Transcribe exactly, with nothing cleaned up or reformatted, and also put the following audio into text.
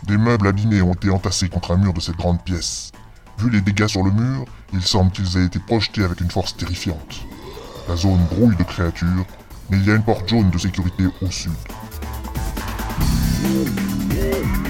Des meubles abîmés ont été entassés contre un mur de cette grande pièce. Vu les dégâts sur le mur, il semble qu'ils aient été projetés avec une force terrifiante. La zone grouille de créatures, mais il y a une porte jaune de sécurité au sud.